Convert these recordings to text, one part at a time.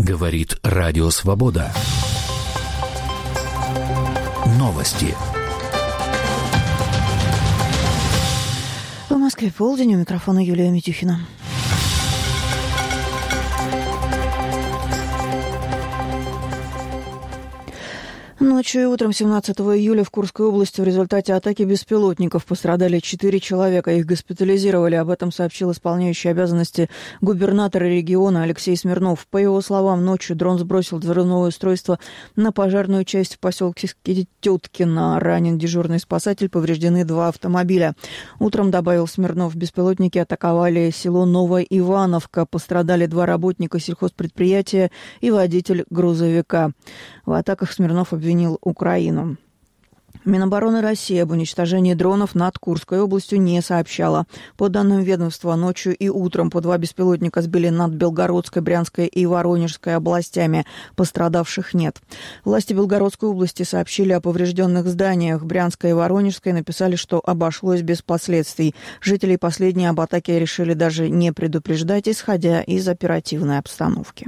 Говорит Радио Свобода. Новости. В Москве полдень, у микрофона Юлия Митюхина. Ночью и утром 17 июля в Курской области в результате атаки беспилотников пострадали 4 человека. Их госпитализировали. Об этом сообщил исполняющий обязанности губернатора региона Алексей Смирнов. По его словам, ночью дрон сбросил взрывное устройство на пожарную часть в поселке Теткино. Ранен дежурный спасатель, повреждены 2 автомобиля. Утром, добавил Смирнов, беспилотники атаковали село Новоивановка. Пострадали 2 работника сельхозпредприятия и водитель грузовика. В атаках Смирнов обвинил Украину. Минобороны России об уничтожении дронов над Курской областью не сообщала. По данным ведомства, ночью и утром по 2 беспилотника сбили над Белгородской, Брянской и Воронежской областями. Пострадавших нет. Власти Белгородской области сообщили о поврежденных зданиях. Брянской и Воронежской написали, что обошлось без последствий. Жителей последние об атаке решили даже не предупреждать, исходя из оперативной обстановки.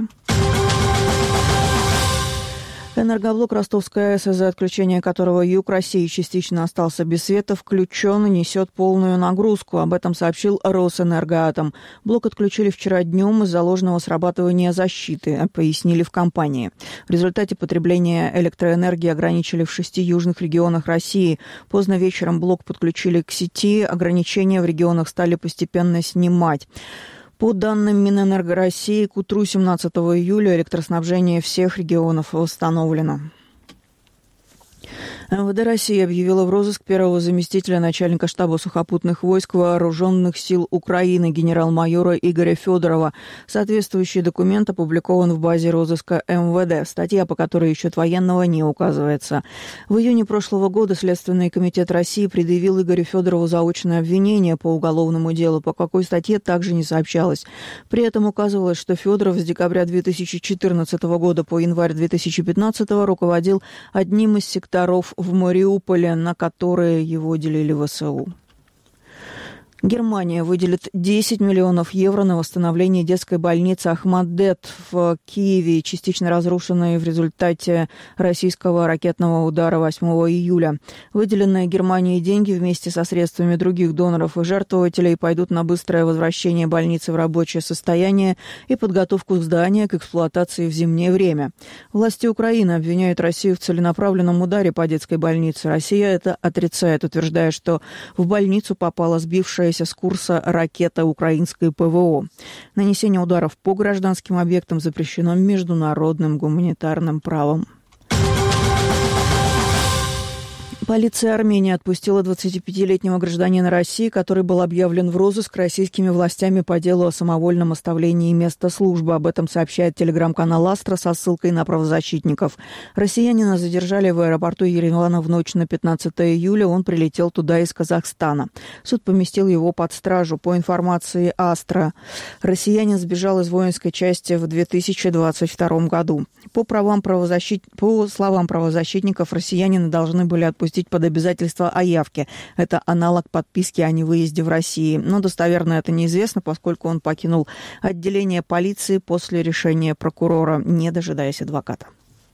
Энергоблок Ростовской АЭС, из-за отключения которого юг России частично остался без света, включен и несет полную нагрузку. Об этом сообщил Росэнергоатом. Блок отключили вчера днем из-за ложного срабатывания защиты, пояснили в компании. В результате потребление электроэнергии ограничили в 6 южных регионах России. Поздно вечером блок подключили к сети, ограничения в регионах стали постепенно снимать. По данным Минэнерго России, к утру 17 июля электроснабжение всех регионов восстановлено. МВД России объявила в розыск первого заместителя начальника штаба сухопутных войск Вооруженных сил Украины генерал-майора Игоря Федорова. Соответствующий документ опубликован в базе розыска МВД. Статья, по которой ищут военного, не указывается. В июне прошлого года Следственный комитет России предъявил Игорю Федорову заочное обвинение по уголовному делу. По какой статье также не сообщалось. При этом указывалось, что Федоров с декабря 2014 года по январь 2015 руководил одним из секторов в Мариуполе, на которые его делили ВСУ. Германия выделит 10 миллионов евро на восстановление детской больницы Ахмаддет в Киеве, частично разрушенной в результате российского ракетного удара 8 июля. Выделенные Германией деньги вместе со средствами других доноров и жертвователей пойдут на быстрое возвращение больницы в рабочее состояние и подготовку здания к эксплуатации в зимнее время. Власти Украины обвиняют Россию в целенаправленном ударе по детской больнице. Россия это отрицает, утверждая, что в больницу попала сбившаяся с курса ракета украинской ПВО. Нанесение ударов по гражданским объектам запрещено международным гуманитарным правом. Полиция Армении отпустила 25-летнего гражданина России, который был объявлен в розыск российскими властями по делу о самовольном оставлении места службы. Об этом сообщает телеграм-канал «Астра» со ссылкой на правозащитников. Россиянина задержали в аэропорту Еревана в ночь на 15 июля. Он прилетел туда из Казахстана. Суд поместил его под стражу. По информации «Астра», россиянин сбежал из воинской части в 2022 году. По словам правозащитников, россиянина должны были отпустить под обязательство о явке. Это аналог подписки о невыезде в России. Но достоверно это неизвестно, поскольку он покинул отделение полиции после решения прокурора, не дожидаясь адвоката.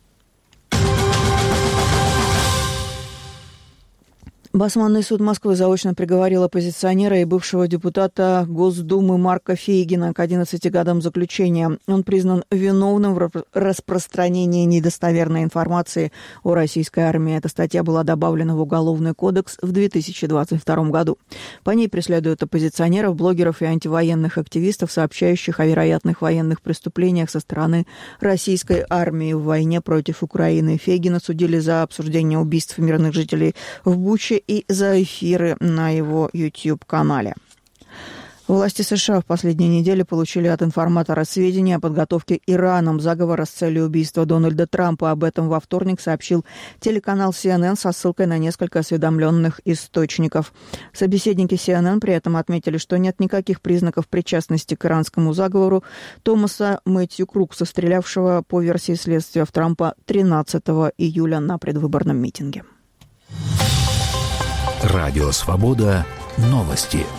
Басманный суд Москвы заочно приговорил оппозиционера и бывшего депутата Госдумы Марка Фейгина к 11 годам заключения. Он признан виновным в распространении недостоверной информации о российской армии. Эта статья была добавлена в Уголовный кодекс в 2022 году. По ней преследуют оппозиционеров, блогеров и антивоенных активистов, сообщающих о вероятных военных преступлениях со стороны российской армии в войне против Украины. Фейгина судили за обсуждение убийств мирных жителей в Буче и за эфиры на его YouTube-канале. Власти США в последние недели получили от информатора сведения о подготовке Ираном заговора с целью убийства Дональда Трампа. Об этом во вторник сообщил телеканал CNN со ссылкой на несколько осведомленных источников. Собеседники CNN при этом отметили, что нет никаких признаков причастности к иранскому заговору Томаса Мэтью Крукса, стрелявшего по версии следствия в Трампа 13 июля на предвыборном митинге. Радио Свобода. Новости.